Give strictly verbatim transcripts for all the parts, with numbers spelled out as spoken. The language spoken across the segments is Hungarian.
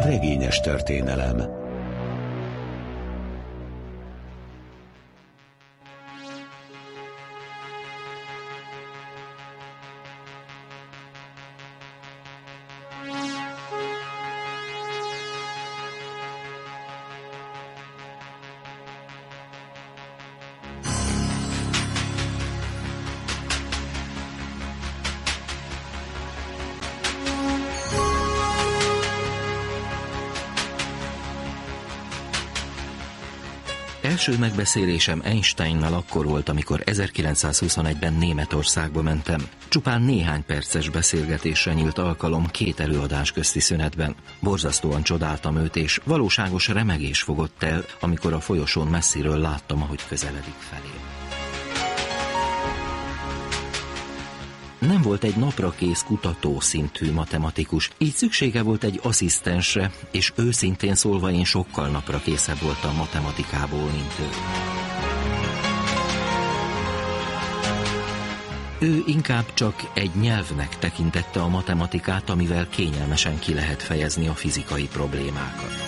regényes történelem. Első megbeszélésem Einsteinnal akkor volt, amikor ezerkilencszázhuszonegyben Németországba mentem. Csupán néhány perces beszélgetésre nyílt alkalom két előadás közti szünetben. Borzasztóan csodáltam őt, és valóságos remegés fogott el, amikor a folyosón messziről láttam, ahogy közeledik felém. Nem volt egy napra kész kutató szintű matematikus, így szüksége volt egy asszisztensre, és őszintén szólva én sokkal napra készebb voltam matematikából, mint ő. Ő inkább csak egy nyelvnek tekintette a matematikát, amivel kényelmesen ki lehet fejezni a fizikai problémákat.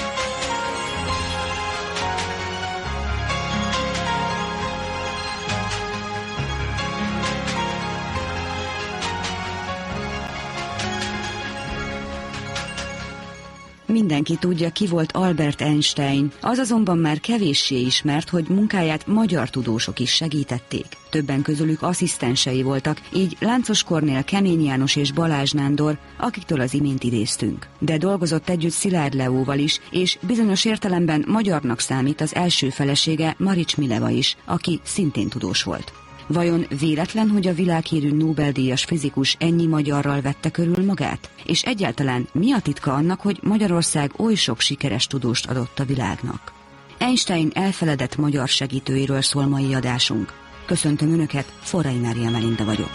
Mindenki tudja, ki volt Albert Einstein, az azonban már kevéssé ismert, hogy munkáját magyar tudósok is segítették. Többen közülük asszisztensei voltak, így Láncos Kornél, Kemény János és Balázs Nándor, akiktől az imént idéztünk. De dolgozott együtt Szilárd Leóval is, és bizonyos értelemben magyarnak számít az első felesége, Marics Mileva is, aki szintén tudós volt. Vajon véletlen, hogy a világhírű Nobel-díjas fizikus ennyi magyarral vette körül magát? És egyáltalán mi a titka annak, hogy Magyarország oly sok sikeres tudóst adott a világnak? Einstein elfeledett magyar segítőiről szól mai adásunk. Köszöntöm Önöket, Forrai Mária Melinda vagyok.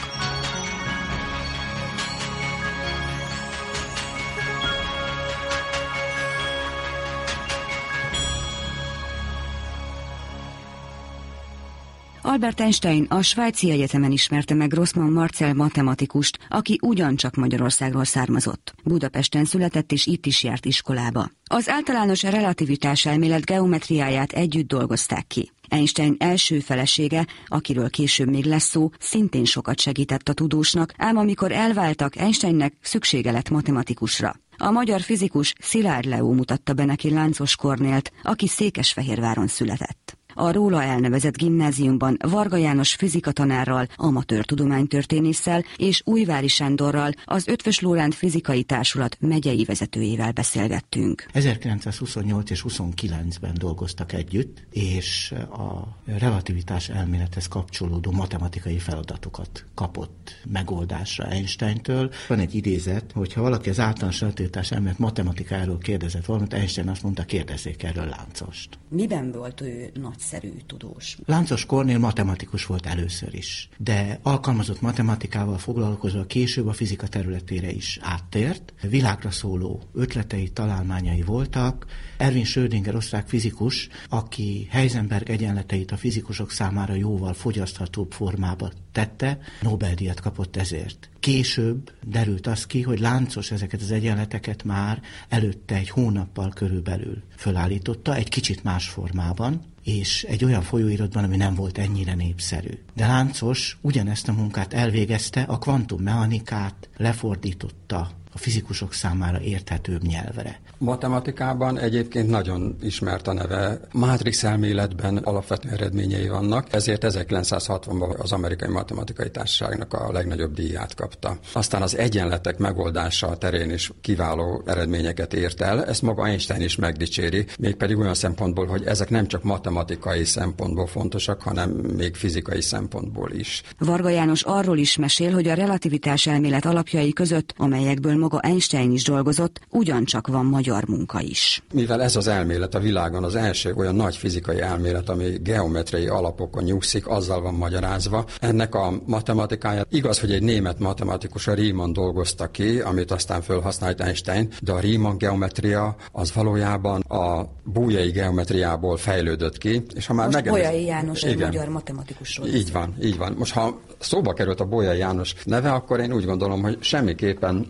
Albert Einstein a Svájci Egyetemen ismerte meg Grossmann Marcel matematikust, aki ugyancsak Magyarországról származott. Budapesten született és itt is járt iskolába. Az általános relativitás elmélet geometriáját együtt dolgozták ki. Einstein első felesége, akiről később még lesz szó, szintén sokat segített a tudósnak, ám amikor elváltak, Einsteinnek szüksége lett matematikusra. A magyar fizikus Szilárd Leó mutatta be neki Láncos Kornélt, aki Székesfehérváron született. A róla elnevezett gimnáziumban Varga János fizikatanárral, amatőr tudománytörténésszel és Újvári Sándorral, az Eötvös Loránd Fizikai Társulat megyei vezetőjével beszélgettünk. ezerkilencszázhuszonnyolc és huszonkilencben dolgoztak együtt, és a relativitás elmélethez kapcsolódó matematikai feladatokat kapott megoldásra Einsteintől. Van egy idézet, hogyha valaki az általános relativitás elmélet matematikáról kérdezett valamit, Einstein azt mondta, kérdezzék erről Láncost. Miben volt ő nagy szerű tudós? Láncos Kornél matematikus volt először is, de alkalmazott matematikával foglalkozva később a fizika területére is áttért. Világra szóló ötletei, találmányai voltak. Erwin Schrödinger osztrák fizikus, aki Heisenberg egyenleteit a fizikusok számára jóval fogyaszthatóbb formába tette, Nobel-díjat kapott ezért. Később derült az ki, hogy Láncos ezeket az egyenleteket már előtte egy hónappal körülbelül fölállította, egy kicsit más formában, és egy olyan folyóiratban, ami nem volt ennyire népszerű. De Láncos ugyanezt a munkát elvégezte, a kvantummechanikát lefordította a fizikusok számára érthetőbb nyelvre. Matematikában egyébként nagyon ismert a neve. Mátrix elméletben alapvető eredményei vannak, ezért ezerkilencszázhatvanban az Amerikai Matematikai Társaságnak a legnagyobb díját kapta. Aztán az egyenletek megoldása terén is kiváló eredményeket ért el, ezt maga Einstein is megdicséri, mégpedig olyan szempontból, hogy ezek nem csak matematikai szempontból fontosak, hanem még fizikai szempontból is. Varga János arról is mesél, hogy a relativitás elmélet alapjai között, amelyekből maga Einstein is dolgozott, ugyancsak van magyar munka is. Mivel ez az elmélet a világon az első olyan nagy fizikai elmélet, ami geometriai alapokon nyugszik, azzal van magyarázva. Ennek a matematikáját igaz, hogy egy német matematikus, a Riemann dolgozta ki, amit aztán felhasznált Einstein, de a Riemann geometria az valójában a Bolyai geometriából fejlődött ki. És ha már Most megemez... Bolyai János egy magyar matematikusról. Így van, így van. Most ha szóba került a Bolyai János neve, akkor én úgy gondolom, hogy semmiképpen ne hagyjuk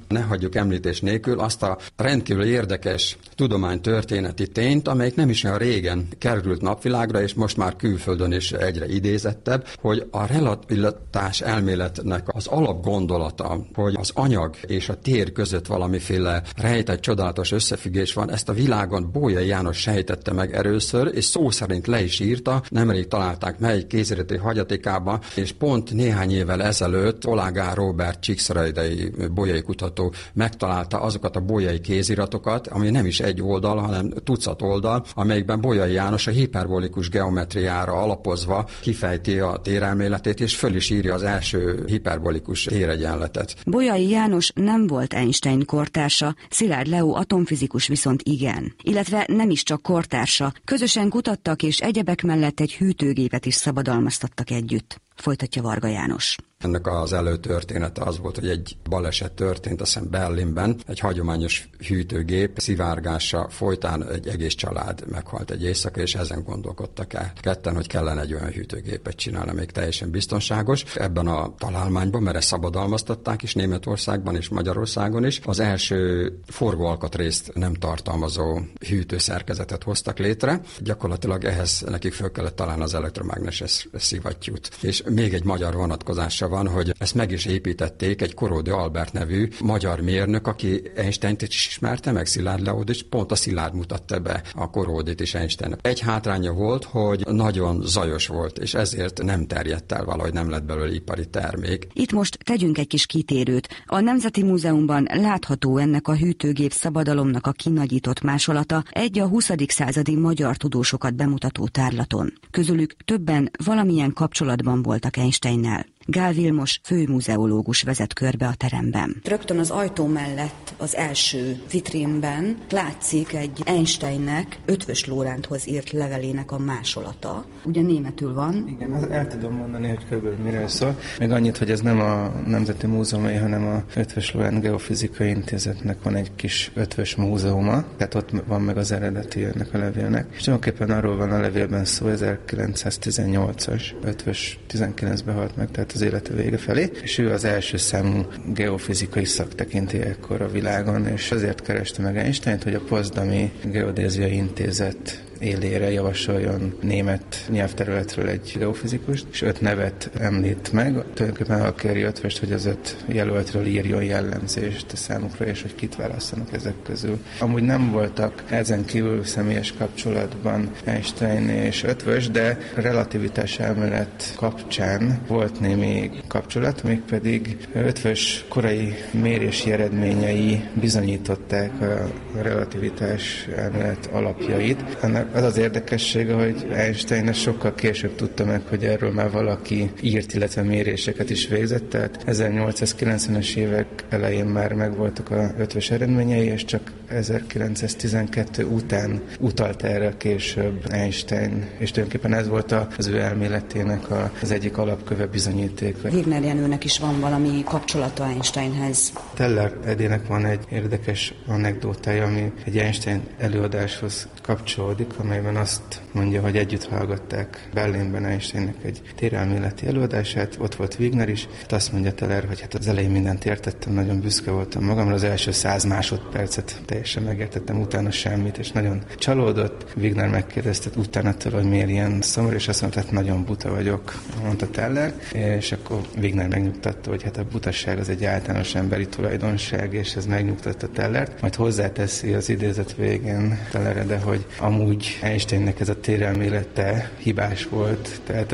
hagyjuk említés nélkül azt a rendkívül érdekes tudománytörténeti tényt, amelyik nem is olyan régen került napvilágra, és most már külföldön is egyre idézettebb, hogy a relativitás elméletnek az alapgondolata, hogy az anyag és a tér között valamiféle rejtett csodálatos összefüggés van, ezt a világon Bolyai János sejtette meg először, és szó szerint le is írta, nemrég találták meg egy kézirati hagyatékába, és pont néhány évvel ezelőtt Olágár Róbert csíkszeredai bolyai kutató megtalálta azokat a bolyai kéziratokat, ami nem is egy oldal, hanem tucat oldal, amelyikben Bolyai János a hiperbolikus geometriára alapozva kifejti a térelméletét, és föl is írja az első hiperbolikus téregyenletet. Bolyai János nem volt Einstein kortársa, Szilárd Leó atomfizikus viszont igen. Illetve nem is csak kortársa, közösen kutattak és egyebek mellett egy hűtőgépet is szabadalmaztattak együtt. Folytatja Varga János. Ennek az előtörténete az volt, hogy egy baleset történt, azt hiszem Berlinben, egy hagyományos hűtőgép szivárgása folytán egy egész család meghalt egy éjszaka, és ezen gondolkodtak el ketten, hogy kellene egy olyan hűtőgépet csinálni, még teljesen biztonságos. Ebben a találmányban, mert ezt szabadalmaztatták is Németországban és Magyarországon is, az első forgóalkatrészt nem tartalmazó hűtőszerkezetet hoztak létre. Gyakorlatilag ehhez nekik föl kellett találni az elektromágneses szivattyút. És még egy magyar vonatkozása van, hogy ezt meg is építették egy Korody Albert nevű magyar mérnök, aki Einsteint is ismerte, meg Szilárd Leót, és pont a Szilárd mutatta be a Korodit is Einsteinnek. Egy hátránya volt, hogy nagyon zajos volt, és ezért nem terjedt el, valahogy nem lett belőle ipari termék. Itt most tegyünk egy kis kitérőt. A Nemzeti Múzeumban látható ennek a hűtőgép szabadalomnak a kinagyított másolata egy a huszadik századi magyar tudósokat bemutató tárlaton. Közülük többen valamilyen kapcsolatban voltak Einsteinnel. Gál Vilmos főmuzeológus vezet körbe a teremben. Rögtön az ajtó mellett az első vitrínben látszik egy Einsteinnek Ötvös Lóránthoz írt levelének a másolata. Ugye németül van. Igen, el tudom mondani, hogy körülbelül miről szól. Még annyit, hogy ez nem a Nemzeti Múzeumai, hanem a Ötvös Lóránt Geofizikai Intézetnek van egy kis ötvös múzeuma, tehát ott van meg az eredeti ennek a levélnek. És tulajdonképpen arról van a levélben szó, ezerkilencszáztizennyolcas, Ötvös tizenkilencben halt meg, tehát az élete vége felé, és ő az első számú geofizikai szaktekintély ekkor a világon, és azért kereste meg Einsteint, hogy a Potsdami Geodéziai Intézet élére javasoljon német nyelvterületről egy geofizikust, és öt nevet említ meg. Tulajdonképpen elkéri Ötvöst, hogy az öt jelöltről írjon jellemzést a számukra, és hogy kit választanak ezek közül. Amúgy nem voltak ezen kívül személyes kapcsolatban Einstein és Ötvös, de relativitás elmélet kapcsán volt némi kapcsolat, mégpedig Ötvös korai mérési eredményei bizonyították a relativitás elmélet alapjait. Ennek az az érdekessége, hogy Einstein sokkal később tudta meg, hogy erről már valaki írt, illetve méréseket is végzett, tehát ezernyolcszázkilencvenes évek elején már megvoltak a ötvös eredményei, és csak ezerkilencszáztizenkettő után utalt erre később Einstein, és tulajdonképpen ez volt az ő elméletének az egyik alapköve, bizonyítéka. Wigner Jenőnek is van valami kapcsolata Einsteinhez. Teller Edének van egy érdekes anekdótája, ami egy Einstein előadáshoz kapcsolódik, amelyben azt mondja, hogy együtt hallgatták Berlinben Einsteinnek egy térelméleti előadását, ott volt Wigner is, azt mondja Teller, hogy hát az elején mindent értettem, nagyon büszke voltam magamra, az első száz másodpercet teljesen megértettem, utána semmit, és nagyon csalódott. Wigner megkérdezte utána tőle, hogy miért ilyen szomorú, és azt mondta, hogy nagyon buta vagyok, mondta Teller, és akkor Wigner megnyugtatta, hogy hát a butaság az egy általános emberi tulajdonság, és ez megnyugtatta Tellert, majd hozzáteszi az idézet végén Tellerre, de hogy amúgy Einsteinnek ez a térelmélete hibás volt, tehát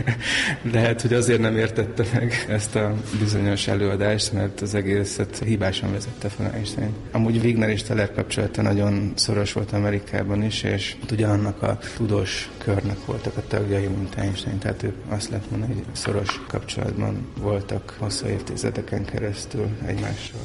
lehet, hogy azért nem értette meg ezt a bizonyos előadást, mert az egészet hibásan vezette fel Einstein. Amúgy Wigner és Teller kapcsolata nagyon szoros volt Amerikában is, és ugyanannak a tudós körnek voltak a tagjai, mint Einstein, tehát ők azt lehet mondani, hogy szoros kapcsolatban voltak hosszú évtizedeken keresztül egymással.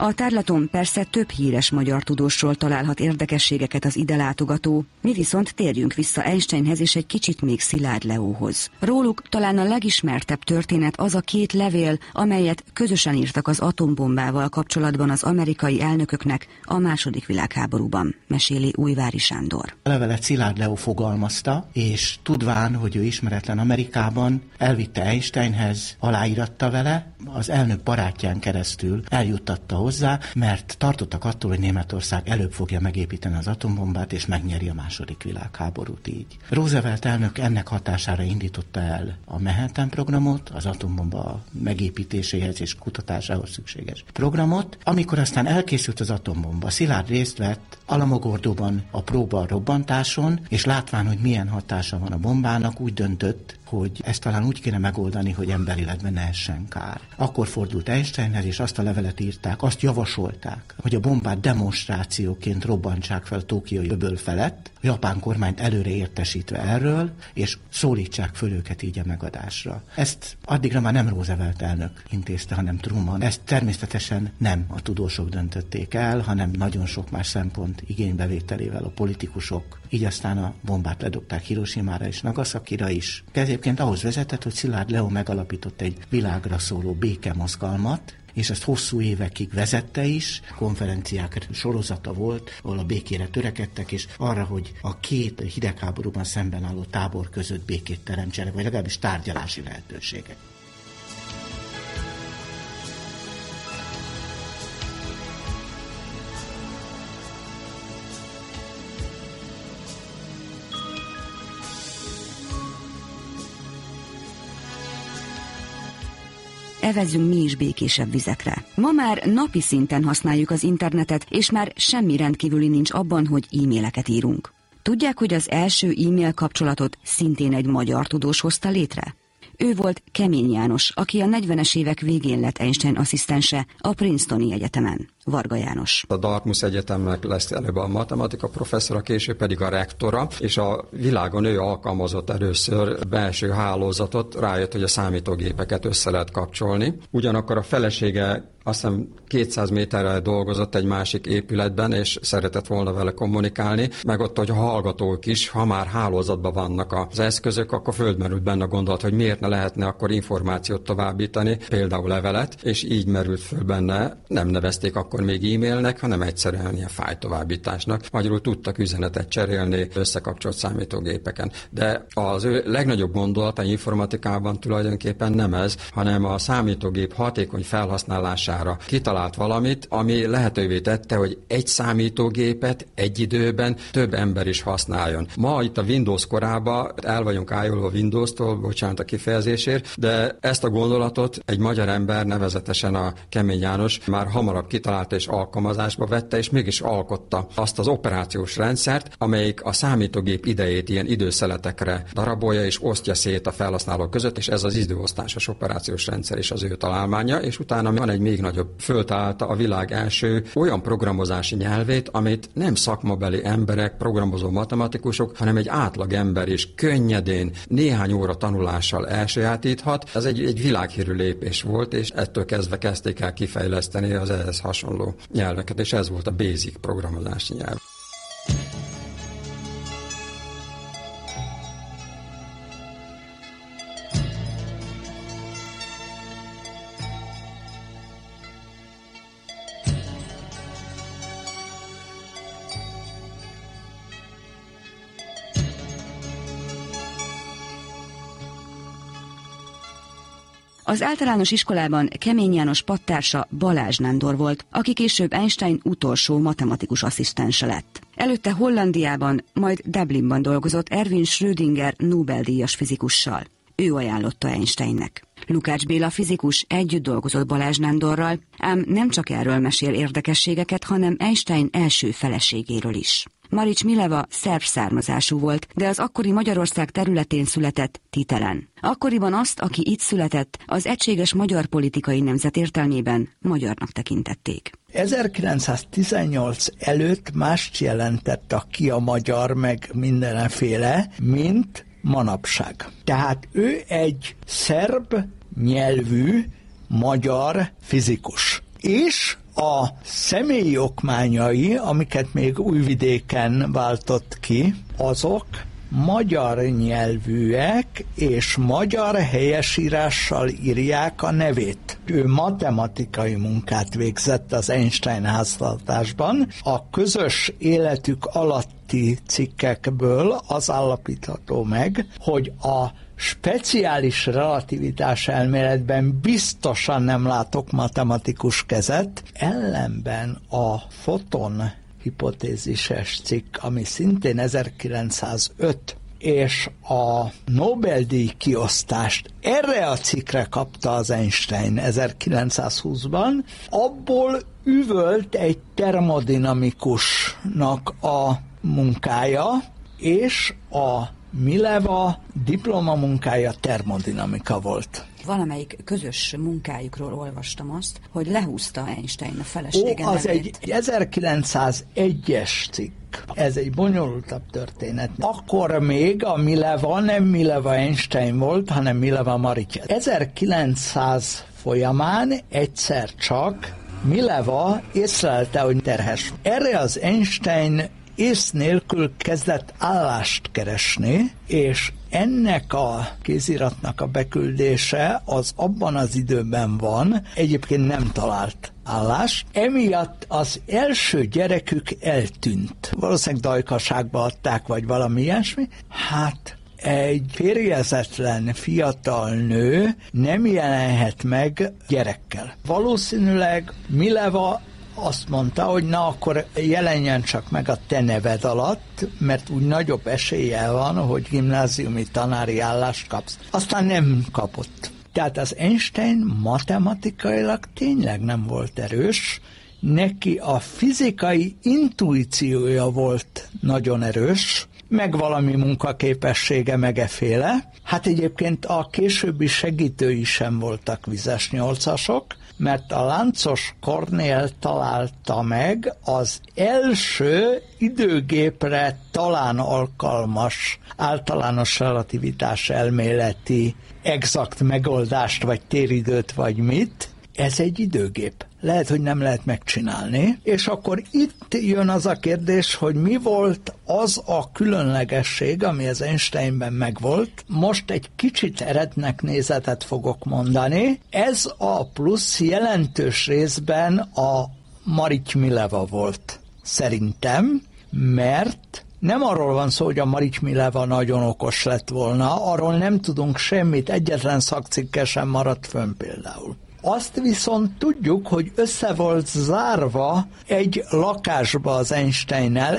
A tárlaton persze több híres magyar tudósról találhat érdekességeket az ide látogató, mi viszont térjünk vissza Einsteinhez és egy kicsit még Szilárd Leóhoz. Róluk talán a legismertebb történet az a két levél, amelyet közösen írtak az atombombával kapcsolatban az amerikai elnököknek a második világháborúban, meséli Újvári Sándor. A levelet Szilárd Leó fogalmazta, és tudván, hogy ő ismeretlen Amerikában, elvitte Einsteinhez, aláíratta vele, az elnök barátján keresztül eljuttatta hozzá, mert tartottak attól, hogy Németország előbb fogja megépíteni az atombombát, és megnyeri a második világháborút így. Roosevelt elnök ennek hatására indította el a Manhattan programot, az atombomba megépítéséhez és kutatásához szükséges programot. Amikor aztán elkészült az atombomba, Szilárd részt vett Alamogordóban a próba robbantáson, és látván, hogy milyen hatása van a bombának, úgy döntött, hogy ezt talán úgy kéne megoldani, hogy emberéletben ne essen kár. Akkor fordult Einsteinhez, és azt a levelet írták, azt javasolták, hogy a bombát demonstrációként robbantsák fel Tokiói öböl felett, a japán kormányt előre értesítve erről, és szólítsák föl őket így a megadásra. Ezt addigra már nem Roosevelt elnök intézte, hanem Truman. Ezt természetesen nem a tudósok döntötték el, hanem nagyon sok más szempont igénybevételével a politikusok. Így aztán a bombát ledobták Hiroshimára és Nagasakira is. Ez egyébként ahhoz vezetett, hogy Szilárd Leó megalapított egy világra szóló békemozgalmat, és ezt hosszú évekig vezette is, konferenciák sorozata volt, ahol a békére törekedtek, és arra, hogy a két hidegháborúban szemben álló tábor között békét teremtsenek, vagy legalábbis tárgyalási lehetőséget. Evezzünk mi is békésebb vizekre. Ma már napi szinten használjuk az internetet, és már semmi rendkívüli nincs abban, hogy e-maileket írunk. Tudják, hogy az első e-mail kapcsolatot szintén egy magyar tudós hozta létre? Ő volt Kemény János, aki a negyvenes évek végén lett Einstein asszisztense a Princetoni Egyetemen. Varga János. A Dartmouth Egyetemnek lesz előbb a matematika professzora, később pedig a rektora, és a világon ő alkalmazott először belső hálózatot, rájött, hogy a számítógépeket össze lehet kapcsolni. Ugyanakkor a felesége azt hiszem kétszáz méterre dolgozott egy másik épületben, és szeretett volna vele kommunikálni, meg ott, hogy a hallgatók is, ha már hálózatban vannak az eszközök, akkor földmerült benne a gondolat, hogy miért ne lehetne akkor információt továbbítani, például levelet, és így merült föl benne, nem nevezték akkor még e-mailnek, hanem egyszerűen ilyen fájltovábbításnak. Magyarul tudtak üzenetet cserélni összekapcsolt számítógépeken. De az ő legnagyobb gondolata informatikában tulajdonképpen nem ez, hanem a számítógép hatékony felhasználására kitalált valamit, ami lehetővé tette, hogy egy számítógépet egy időben több ember is használjon. Ma itt a Windows korában el vagyunk ájulva Windows-tól, bocsánat a kifejezésért, de ezt a gondolatot egy magyar ember, nevezetesen a Kemény János már hamarabb kitalálta és alkalmazásba vette, és mégis alkotta azt az operációs rendszert, amelyik a számítógép idejét ilyen időszeletekre darabolja és osztja szét a felhasználók között, és ez az időosztásos operációs rendszer is az ő találmánya, és utána van egy még nagyobb, föltalálta a világ első olyan programozási nyelvét, amit nem szakmabeli emberek, programozó matematikusok, hanem egy átlag ember is könnyedén, néhány óra tanulással elsajátíthat. Ez egy, egy világhírű lépés volt, és ettől kezdve kezdték el kifejleszteni az ehhez hasonló nyelveket, és ez volt a basic programozási nyelv. Az általános iskolában Kemény János padtársa Balázs Nándor volt, aki később Einstein utolsó matematikus asszisztense lett. Előtte Hollandiában, majd Dublinban dolgozott Erwin Schrödinger Nobel-díjas fizikussal. Ő ajánlotta Einsteinnek. Lukács Béla fizikus együtt dolgozott Balázs Nándorral, ám nem csak erről mesél érdekességeket, hanem Einstein első feleségéről is. Marics Mileva szerb származású volt, de az akkori Magyarország területén született Titelen. Akkoriban azt, aki itt született, az egységes magyar politikai nemzet értelmében magyarnak tekintették. ezerkilencszáztizennyolc előtt mást jelentett ki a magyar meg mindenféle, mint manapság. Tehát ő egy szerb nyelvű magyar fizikus. És a személyi okmányai, amiket még Újvidéken váltott ki, azok magyar nyelvűek, és magyar helyesírással írják a nevét. Ő matematikai munkát végzett az Einstein háztartásban. A közös életük alatti cikkekből az állapítható meg, hogy a speciális relativitás elméletben biztosan nem látok matematikus kezet, ellenben a foton hipotézises cikk, ami szintén ezerkilencszázöt, és a Nobel-díj kiosztást erre a cikkre kapta az Einstein ezerkilencszázhúszban, abból üvölt egy termodinamikusnak a munkája, és a Mileva diplomamunkája termodinamika volt. Valamelyik közös munkájukról olvastam azt, hogy lehúzta Einstein a felesége Ó, az nevét. egy ezerkilencszázegyes cikk. Ez egy bonyolultabb történet. Akkor még a Mileva nem Mileva Einstein volt, hanem Mileva Maritja. ezerkilencszáz folyamán egyszer csak Mileva észlelte, hogy terhes. Erre az Einstein ész nélkül kezdett állást keresni, és ennek a kéziratnak a beküldése az abban az időben van, egyébként nem talált állást. Emiatt az első gyerekük eltűnt. Valószínűleg dajkaságba adták, vagy valami ilyesmi. Hát egy férjezetlen fiatal nő nem jelenhet meg gyerekkel. Valószínűleg Mileva azt mondta, hogy na akkor jelenjen csak meg a te neved alatt, mert úgy nagyobb eséllyel van, hogy gimnáziumi tanári állást kapsz. Aztán nem kapott. Tehát az Einstein matematikailag tényleg nem volt erős, neki a fizikai intuíciója volt nagyon erős, meg valami munkaképessége, meg eféle. Hát egyébként a későbbi segítői sem voltak vizes nyolcasok, mert a Láncos Kornél találta meg az első időgépre talán alkalmas általános relativitás elméleti exakt megoldást, vagy téridőt, vagy mit. Ez egy időgép. Lehet, hogy nem lehet megcsinálni. És akkor itt jön az a kérdés, hogy mi volt az a különlegesség, ami az Einsteinben megvolt. Most egy kicsit eretnek nézetet fogok mondani. Ez a plusz jelentős részben a Maritj Mileva volt. Szerintem, mert nem arról van szó, hogy a Maritj Mileva nagyon okos lett volna, arról nem tudunk semmit, egyetlen szakcikke sem maradt fönn például. Azt viszont tudjuk, hogy össze volt zárva egy lakásba az Einsteinnel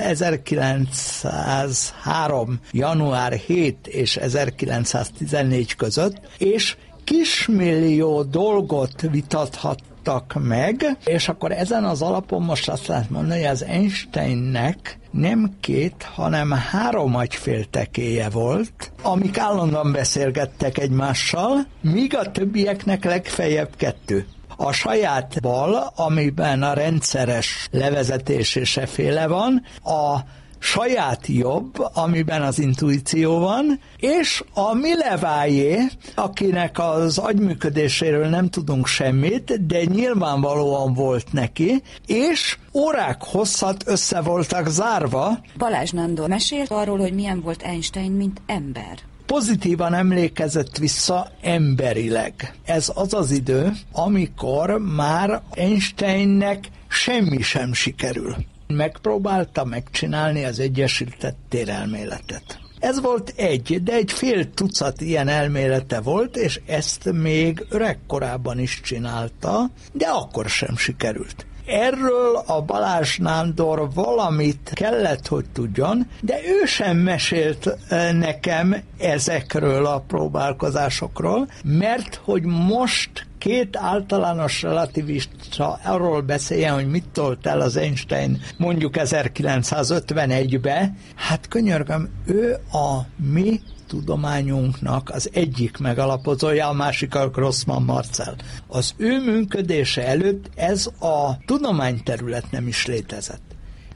ezerkilencszázhárom. január hetedike és ezerkilencszáztizennégy között, és kismillió dolgot vitathattak meg, és akkor ezen az alapon most azt lehet mondani, hogy az Einsteinnek nem két, hanem három agyféltekéje volt, amik állandóan beszélgettek egymással, míg a többieknek legfeljebb kettő. A saját bal, amiben a rendszeres levezetés és eféle van, a saját jobb, amiben az intuíció van, és a Milevájé, akinek az agyműködéséről nem tudunk semmit, de nyilvánvalóan volt neki, és órák hosszat össze voltak zárva. Balázs Nándor mesélt arról, hogy milyen volt Einstein, mint ember. Pozitívan emlékezett vissza emberileg. Ez az az idő, amikor már Einsteinnek semmi sem sikerül. Megpróbálta megcsinálni az egyesített térelméletet. Ez volt egy, de egy fél tucat ilyen elmélete volt, és ezt még öregkorában is csinálta, de akkor sem sikerült. Erről a Balázs Nándor valamit kellett, hogy tudjon, de ő sem mesélt nekem ezekről a próbálkozásokról, mert hogy most két általános relativista arról beszéljen, hogy mit tolt el az Einstein mondjuk ezerkilencszázötvenegybe, hát könyörgöm, ő a mi tudományunknak az egyik megalapozója, a másik a Grossman Marcel. Az ő működése előtt ez a tudományterület nem is létezett.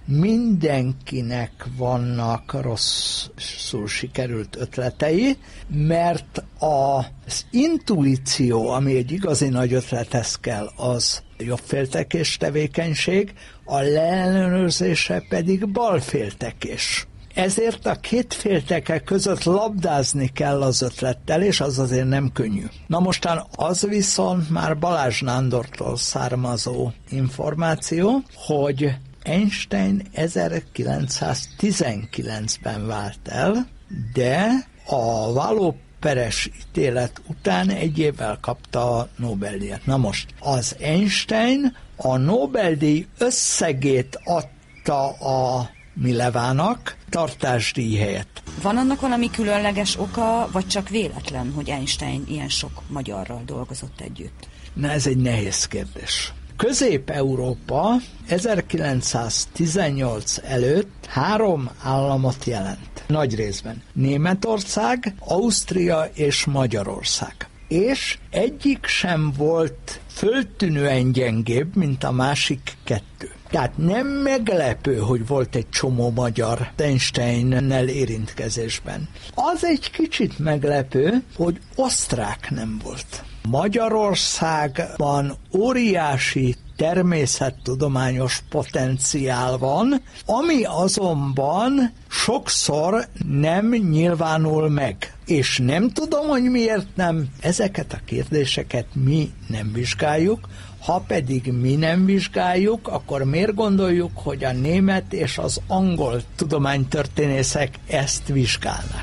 mindenkinek vannak rosszul sikerült ötletei, mert az intuíció, ami egy igazi nagy ötlethez kell, az jobbféltekés tevékenység, a leellenőrzése pedig balféltekés. Ezért a két félteke között labdázni kell az ötlettel, és az azért nem könnyű. Na mostan az viszont már Balázs Nándortól származó információ, hogy Einstein ezerkilencszáztizenkilencben vált el, de a vállóperes ítélet után egy évvel kapta a Nobel-díjat. Na most, az Einstein a Nobel-díj összegét adta a Milevának tartásdíj helyett. Van annak valami különleges oka, vagy csak véletlen, hogy Einstein ilyen sok magyarral dolgozott együtt? Na, ez egy nehéz kérdés. Közép-Európa ezerkilencszáztizennyolc előtt három államot jelent. Nagy részben Németország, Ausztria és Magyarország. És egyik sem volt föltűnően gyengébb, mint a másik kettő. Tehát nem meglepő, hogy volt egy csomó magyar Einsteinnel érintkezésben. Az egy kicsit meglepő, hogy osztrák nem volt. Magyarországban óriási természettudományos potenciál van, ami azonban sokszor nem nyilvánul meg. És nem tudom, hogy miért nem. Ezeket a kérdéseket mi nem vizsgáljuk, ha pedig mi nem vizsgáljuk, akkor miért gondoljuk, hogy a német és az angol tudománytörténészek ezt vizsgálnak?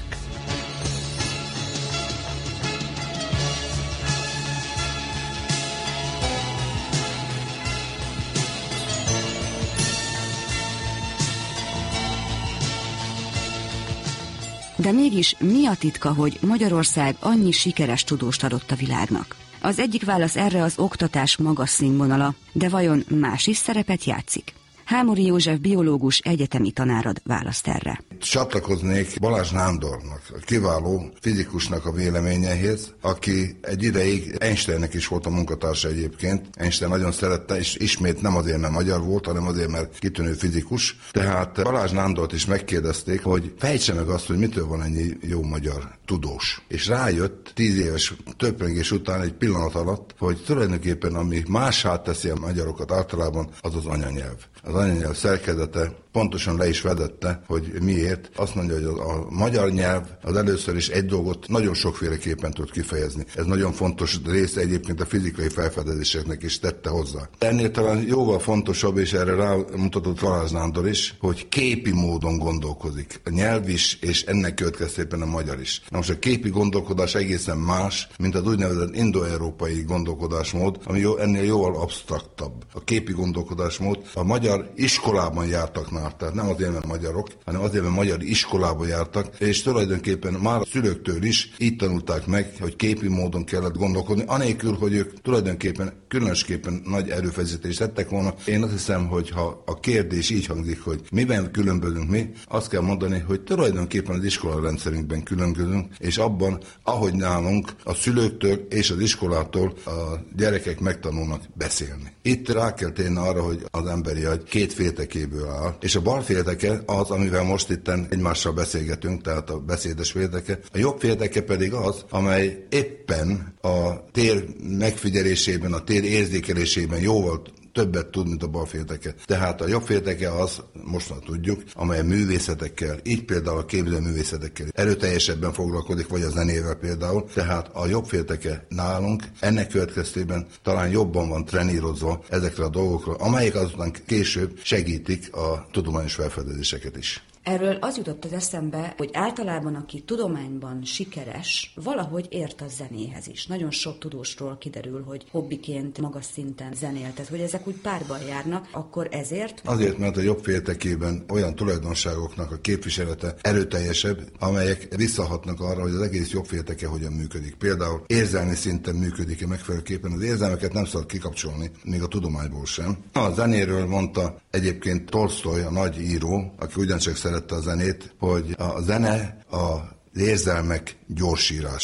De mégis mi a titka, hogy Magyarország annyi sikeres tudóst adott a világnak? Az egyik válasz erre az oktatás magas színvonala, de vajon más is szerepet játszik? Hámori József biológus egyetemi tanár ad választ erre. Csatlakoznék Balázs Nándornak, a kiváló fizikusnak a véleményehez, aki egy ideig Einsteinnek is volt a munkatársa egyébként. Einstein nagyon szerette, és ismét nem azért, mert magyar volt, hanem azért, mert kitűnő fizikus. Tehát Balázs Nándort is megkérdezték, hogy fejtse meg azt, hogy mitől van ennyi jó magyar tudós. És rájött tíz éves töprengés után egy pillanat alatt, hogy tulajdonképpen ami mássá teszi a magyarokat általában, az az anyanyelv. Az anyanyelv szerkezete pontosan le is vedette, hogy miért. Azt mondja, hogy a, a magyar nyelv az először is egy dolgot nagyon sokféleképpen tud kifejezni. Ez nagyon fontos része egyébként a fizikai felfedezéseknek is tette hozzá. Ennél talán jóval fontosabb, és erre rámutatott Balázs Nándor is, hogy képi módon gondolkozik. A nyelv is, és ennek következtében a magyar is. Na most a képi gondolkodás egészen más, mint az úgynevezett indo-európai gondolkodásmód, ami jó, ennél jóval absztraktabb. A képi gondolkodásmód a magyar iskolában jártak már, tehát nem azért, mert magyarok, hanem azért, mert magyar iskolába jártak, és tulajdonképpen már a szülőktől is így tanulták meg, hogy képi módon kellett gondolkodni, anélkül, hogy ők tulajdonképpen különösképpen nagy erőfeszítést tettek volna. Én azt hiszem, hogy ha a kérdés így hangzik, hogy miben különbözünk mi, azt kell mondani, hogy tulajdonképpen az iskolarendszerünkben különbözünk, és abban, ahogy nálunk a szülőktől és az iskolától a gyerekek megtanulnak beszélni. Itt rá kell térni arra, hogy az emberi agy két féltekéből áll, és a bal félteke az, amivel most itten egymással beszélgetünk, tehát a beszédes félteke. A jobb félteke pedig az, amely éppen a tér megfigyelésében, a tér érzékelésében jóval többet tud, mint a bal félteke. Tehát a jobb félteke az, most már tudjuk, amely a művészetekkel, így például a képzőművészetekkel erőteljesebben foglalkozik, vagy a zenével például. Tehát a jobb félteke nálunk ennek következtében talán jobban van trenírozva ezekre a dolgokra, amelyek azután később segítik a tudományos felfedezéseket is. Erről az jutott az eszembe, hogy általában aki tudományban sikeres, valahogy ért a zenéhez is. Nagyon sok tudósról kiderül, hogy hobbiként magas szinten zenél, tehát hogy ezek úgy párban járnak, akkor ezért? Azért, mert a jobb féltekében olyan tulajdonságoknak a képviselete erőteljesebb, amelyek visszahatnak arra, hogy az egész jobb félteke hogyan működik. Például érzelmi szinten működik-e megfelelőképpen. Az érzelmeket nem szabad kikapcsolni, még a tudományból sem. A zenéről mondta egyébként Tolsztoj, a nagy író, aki ugyancsak szerette a zenét, hogy a zene az érzelmek gyorsírása.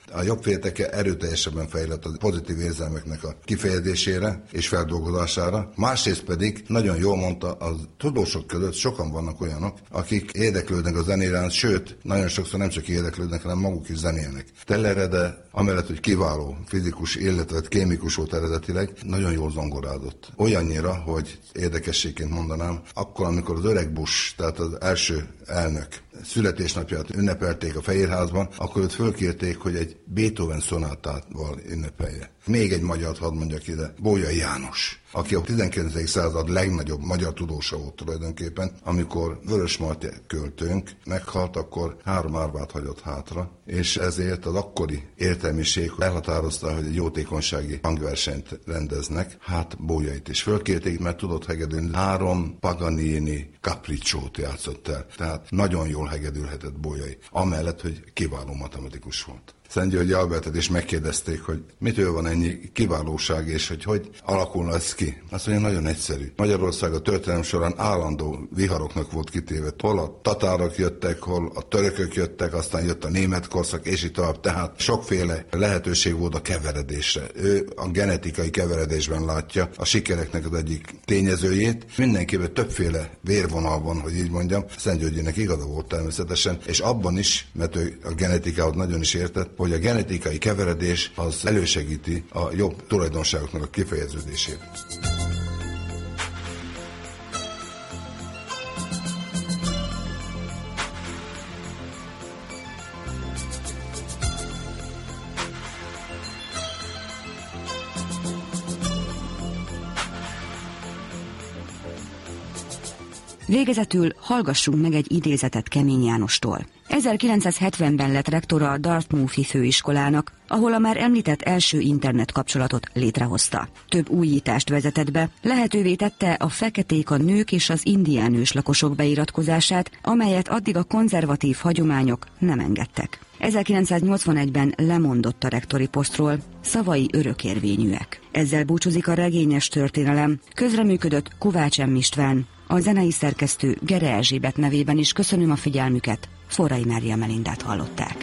A jobb félteke erőteljesebben fejlett a pozitív érzelmeknek a kifejezésére és feldolgozására. Másrészt pedig, nagyon jól mondta, a tudósok között sokan vannak olyanok, akik érdeklődnek a zenére, sőt, nagyon sokszor nem csak érdeklődnek, hanem maguk is zenélnek. Tellerede, amellett, hogy kiváló fizikus, illetve kémikus volt eredetileg, nagyon jól zongorázott. Olyannyira, hogy érdekességként mondanám, akkor, amikor az öreg Bush, tehát az első elnök születésnapját ünnepelték a Fehérházban, akkor őt fölkérték, hogy egy Beethoven szonátával ünnepelje. Még egy magyart hadd mondjak ide, Bolyai János, aki a tizenkilencedik század legnagyobb magyar tudósa volt tulajdonképpen. Amikor Vörösmarty költőnk meghalt, akkor három árvát hagyott hátra, és ezért az akkori értelmiség elhatározta, hogy egy jótékonysági hangversenyt rendeznek. Hát Bolyait is fölkérték, mert tudott hegedülni. Három Paganini capricciót játszott el, tehát nagyon jól hegedülhetett Bolyai, amellett, hogy kiváló matematikus volt. Szentgyörgyi Albertet is megkérdezték, hogy mitől van ennyi kiválóság, és hogy hogy alakulna ez ki. Azt mondja, nagyon egyszerű. Magyarország a történelem során állandó viharoknak volt kitéve. Hol a tatárok jöttek, hol a törökök jöttek, aztán jött a német korszak, és így tovább. Tehát sokféle lehetőség volt a keveredésre. Ő a genetikai keveredésben látja a sikereknek az egyik tényezőjét. Mindenképpen többféle vérvonal van, hogy így mondjam. Szentgyörgyinek igaza volt természetesen, és abban is, mert ő a genetikához nagyon is értett, hogy a genetikai keveredés az elősegíti a jobb tulajdonságoknak a kifejeződését. Végezetül hallgassunk meg egy idézetet Kemény Jánostól. ezerkilencszázhetvenben lett rektora a Dartmouthi főiskolának, ahol a már említett első internet kapcsolatot létrehozta. Több újítást vezetett be, lehetővé tette a feketék, a nők és az indián őslakosok beiratkozását, amelyet addig a konzervatív hagyományok nem engedtek. ezerkilencszáznyolcvanegyben lemondott a rektori posztról, szavai örökérvényűek. Ezzel búcsúzik a regényes történelem, közreműködött Kovács M. István, a zenei szerkesztő Gere Erzsébet nevében is köszönöm a figyelmüket, Forrai Mária Melindát hallották.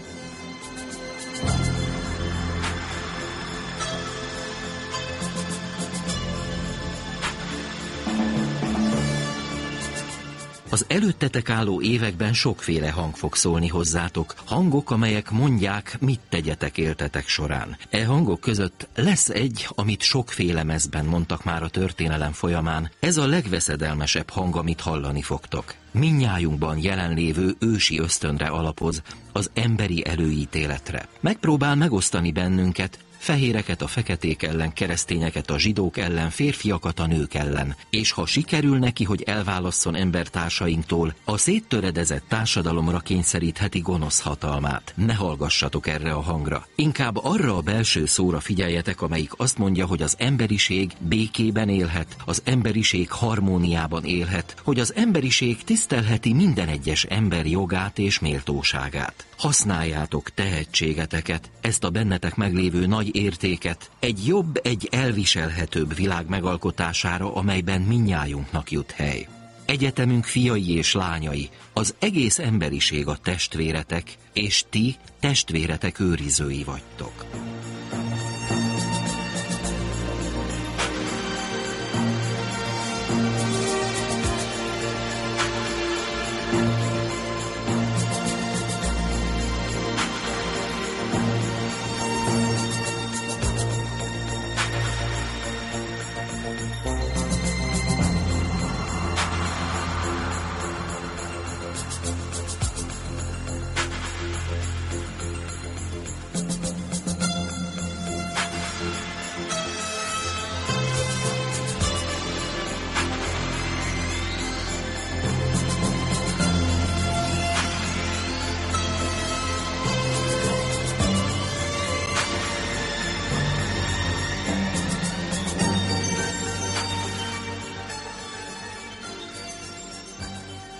Az előttetek álló években sokféle hang fog szólni hozzátok. Hangok, amelyek mondják, mit tegyetek éltetek során. E hangok között lesz egy, amit sokféle mezben mondtak már a történelem folyamán. Ez a legveszedelmesebb hang, amit hallani fogtok. Mindnyájunkban jelenlévő ősi ösztönre alapoz, az emberi előítéletre. Megpróbál megosztani bennünket, fehéreket a feketék ellen, keresztényeket a zsidók ellen, férfiakat a nők ellen. És ha sikerül neki, hogy elválasszon embertársainktól, a széttöredezett társadalomra kényszerítheti gonosz hatalmát. Ne hallgassatok erre a hangra. Inkább arra a belső szóra figyeljetek, amelyik azt mondja, hogy az emberiség békében élhet, az emberiség harmóniában élhet, hogy az emberiség tisztelheti minden egyes ember jogát és méltóságát. Használjátok tehetségeteket, ezt a bennetek meglévő nagy értéket egy jobb, egy elviselhetőbb világ megalkotására, amelyben mindnyájunknak jut hely. Egyetemünk fiai és lányai, az egész emberiség a testvéretek, és ti testvéretek őrizői vagytok.